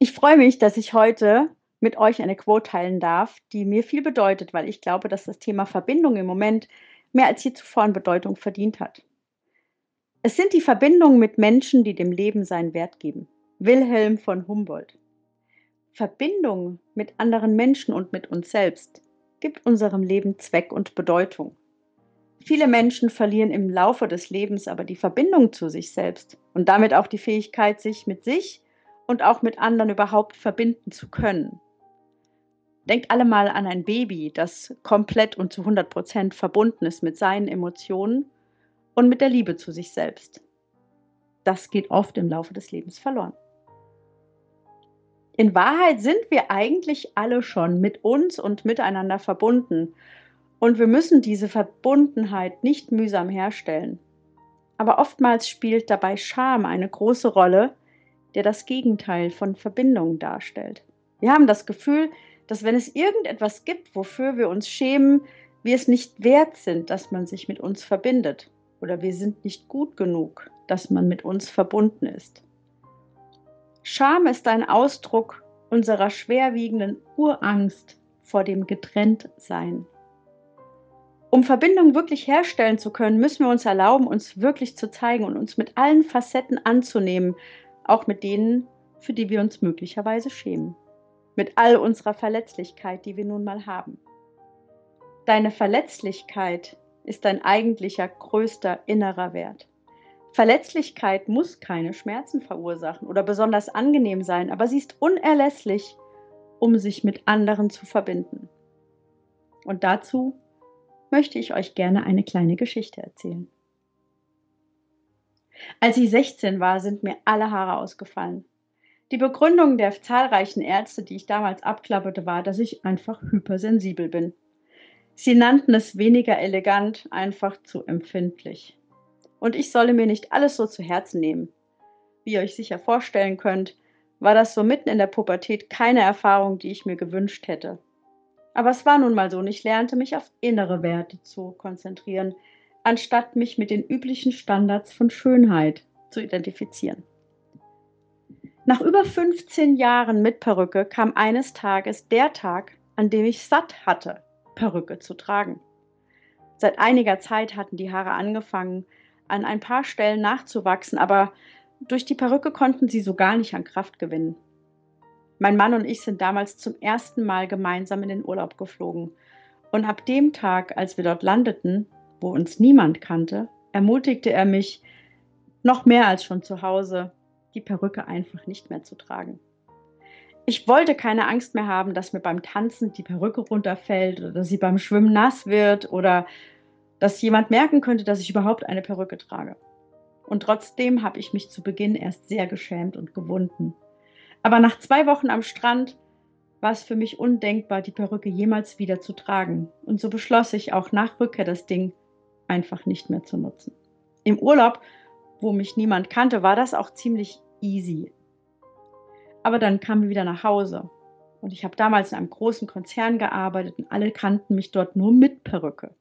Ich freue mich, dass ich heute mit euch eine Quote teilen darf, die mir viel bedeutet, weil ich glaube, dass das Thema Verbindung im Moment mehr als je zuvor an Bedeutung verdient hat. Es sind die Verbindungen mit Menschen, die dem Leben seinen Wert geben. Wilhelm von Humboldt. Verbindung mit anderen Menschen und mit uns selbst gibt unserem Leben Zweck und Bedeutung. Viele Menschen verlieren im Laufe des Lebens aber die Verbindung zu sich selbst und damit auch die Fähigkeit, sich mit sich und auch mit anderen überhaupt verbinden zu können. Denkt alle mal an ein Baby, das komplett und zu 100% verbunden ist mit seinen Emotionen und mit der Liebe zu sich selbst. Das geht oft im Laufe des Lebens verloren. In Wahrheit sind wir eigentlich alle schon mit uns und miteinander verbunden und wir müssen diese Verbundenheit nicht mühsam herstellen. Aber oftmals spielt dabei Scham eine große Rolle, der das Gegenteil von Verbindung darstellt. Wir haben das Gefühl, dass wenn es irgendetwas gibt, wofür wir uns schämen, wir es nicht wert sind, dass man sich mit uns verbindet. Oder wir sind nicht gut genug, dass man mit uns verbunden ist. Scham ist ein Ausdruck unserer schwerwiegenden Urangst vor dem Getrenntsein. Um Verbindung wirklich herstellen zu können, müssen wir uns erlauben, uns wirklich zu zeigen und uns mit allen Facetten anzunehmen, auch mit denen, für die wir uns möglicherweise schämen. Mit all unserer Verletzlichkeit, die wir nun mal haben. Deine Verletzlichkeit ist dein eigentlicher größter innerer Wert. Verletzlichkeit muss keine Schmerzen verursachen oder besonders angenehm sein, aber sie ist unerlässlich, um sich mit anderen zu verbinden. Und dazu möchte ich euch gerne eine kleine Geschichte erzählen. Als ich 16 war, sind mir alle Haare ausgefallen. Die Begründung der zahlreichen Ärzte, die ich damals abklapperte, war, dass ich einfach hypersensibel bin. Sie nannten es weniger elegant, einfach zu empfindlich. Und ich solle mir nicht alles so zu Herzen nehmen. Wie ihr euch sicher vorstellen könnt, war das so mitten in der Pubertät keine Erfahrung, die ich mir gewünscht hätte. Aber es war nun mal so und ich lernte mich auf innere Werte zu konzentrieren, anstatt mich mit den üblichen Standards von Schönheit zu identifizieren. Nach über 15 Jahren mit Perücke kam eines Tages der Tag, an dem ich satt hatte, Perücke zu tragen. Seit einiger Zeit hatten die Haare angefangen, an ein paar Stellen nachzuwachsen, aber durch die Perücke konnten sie so gar nicht an Kraft gewinnen. Mein Mann und ich sind damals zum ersten Mal gemeinsam in den Urlaub geflogen. Und ab dem Tag, als wir dort landeten, wo uns niemand kannte, ermutigte er mich, noch mehr als schon zu Hause, die Perücke einfach nicht mehr zu tragen. Ich wollte keine Angst mehr haben, dass mir beim Tanzen die Perücke runterfällt oder dass sie beim Schwimmen nass wird oder dass jemand merken könnte, dass ich überhaupt eine Perücke trage. Und trotzdem habe ich mich zu Beginn erst sehr geschämt und gewunden. Aber nach 2 Wochen am Strand war es für mich undenkbar, die Perücke jemals wieder zu tragen. Und so beschloss ich auch nach Rückkehr das Ding einfach nicht mehr zu nutzen. Im Urlaub, wo mich niemand kannte, war das auch ziemlich easy. Aber dann kamen wir wieder nach Hause. Und ich habe damals in einem großen Konzern gearbeitet und alle kannten mich dort nur mit Perücke.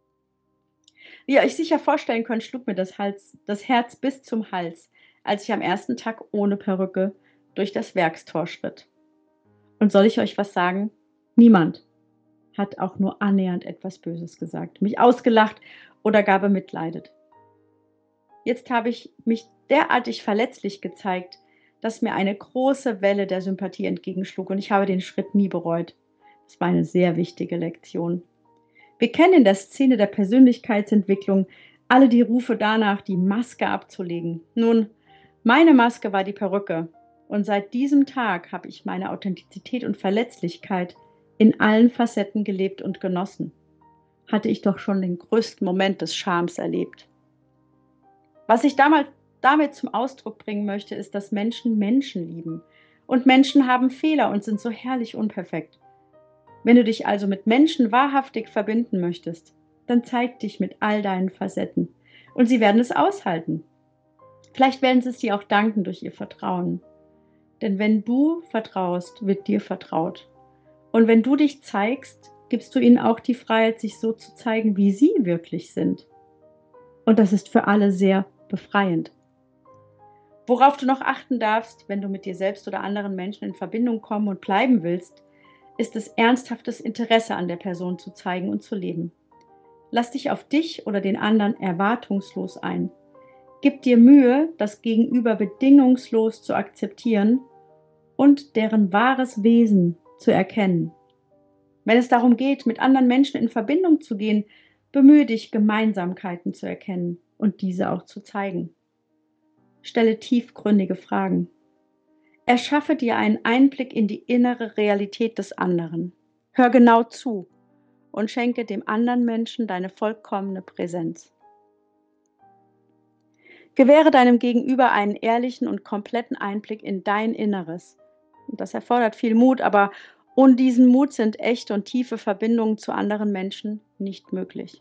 Wie ihr euch sicher vorstellen könnt, schlug mir das Herz bis zum Hals, als ich am ersten Tag ohne Perücke durch das Werkstor schritt. Und soll ich euch was sagen? Niemand hat auch nur annähernd etwas Böses gesagt, mich ausgelacht oder gar bemitleidet. Jetzt habe ich mich derartig verletzlich gezeigt, dass mir eine große Welle der Sympathie entgegenschlug und ich habe den Schritt nie bereut. Das war eine sehr wichtige Lektion. Wir kennen in der Szene der Persönlichkeitsentwicklung alle die Rufe danach, die Maske abzulegen. Nun, meine Maske war die Perücke. Und seit diesem Tag habe ich meine Authentizität und Verletzlichkeit in allen Facetten gelebt und genossen. Hatte ich doch schon den größten Moment des Schams erlebt. Was ich damit zum Ausdruck bringen möchte, ist, dass Menschen Menschen lieben. Und Menschen haben Fehler und sind so herrlich unperfekt. Wenn du dich also mit Menschen wahrhaftig verbinden möchtest, dann zeig dich mit all deinen Facetten. Und sie werden es aushalten. Vielleicht werden sie es dir auch danken durch ihr Vertrauen. Denn wenn du vertraust, wird dir vertraut. Und wenn du dich zeigst, gibst du ihnen auch die Freiheit, sich so zu zeigen, wie sie wirklich sind. Und das ist für alle sehr befreiend. Worauf du noch achten darfst, wenn du mit dir selbst oder anderen Menschen in Verbindung kommen und bleiben willst, ist es ernsthaftes Interesse an der Person zu zeigen und zu leben. Lass dich auf dich oder den anderen erwartungslos ein. Gib dir Mühe, das Gegenüber bedingungslos zu akzeptieren und deren wahres Wesen zu erkennen. Wenn es darum geht, mit anderen Menschen in Verbindung zu gehen, bemühe dich, Gemeinsamkeiten zu erkennen und diese auch zu zeigen. Stelle tiefgründige Fragen. Erschaffe dir einen Einblick in die innere Realität des anderen. Hör genau zu und schenke dem anderen Menschen deine vollkommene Präsenz. Gewähre deinem Gegenüber einen ehrlichen und kompletten Einblick in dein Inneres. Und das erfordert viel Mut, aber ohne diesen Mut sind echte und tiefe Verbindungen zu anderen Menschen nicht möglich.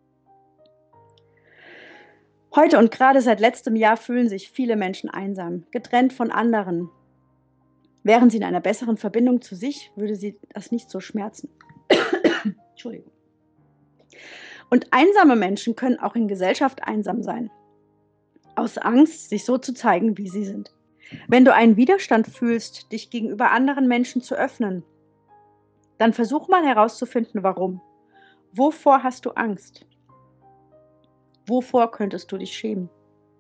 Heute und gerade seit letztem Jahr fühlen sich viele Menschen einsam, getrennt von anderen. Wären sie in einer besseren Verbindung zu sich, würde sie das nicht so schmerzen. Entschuldigung. Und einsame Menschen können auch in Gesellschaft einsam sein. Aus Angst, sich so zu zeigen, wie sie sind. Wenn du einen Widerstand fühlst, dich gegenüber anderen Menschen zu öffnen, dann versuch mal herauszufinden, warum. Wovor hast du Angst? Wovor könntest du dich schämen?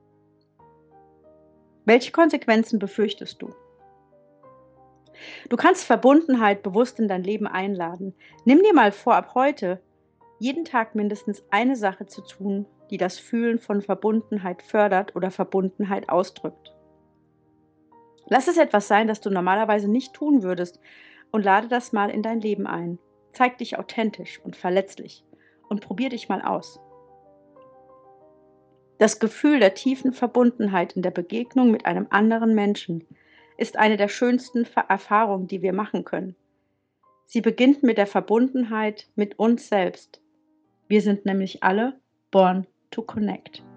Welche Konsequenzen befürchtest du? Du kannst Verbundenheit bewusst in dein Leben einladen. Nimm dir mal vor, ab heute jeden Tag mindestens eine Sache zu tun, die das Fühlen von Verbundenheit fördert oder Verbundenheit ausdrückt. Lass es etwas sein, das du normalerweise nicht tun würdest, und lade das mal in dein Leben ein. Zeig dich authentisch und verletzlich und probier dich mal aus. Das Gefühl der tiefen Verbundenheit in der Begegnung mit einem anderen Menschen ist eine der schönsten Erfahrungen, die wir machen können. Sie beginnt mit der Verbundenheit mit uns selbst. Wir sind nämlich alle born to connect.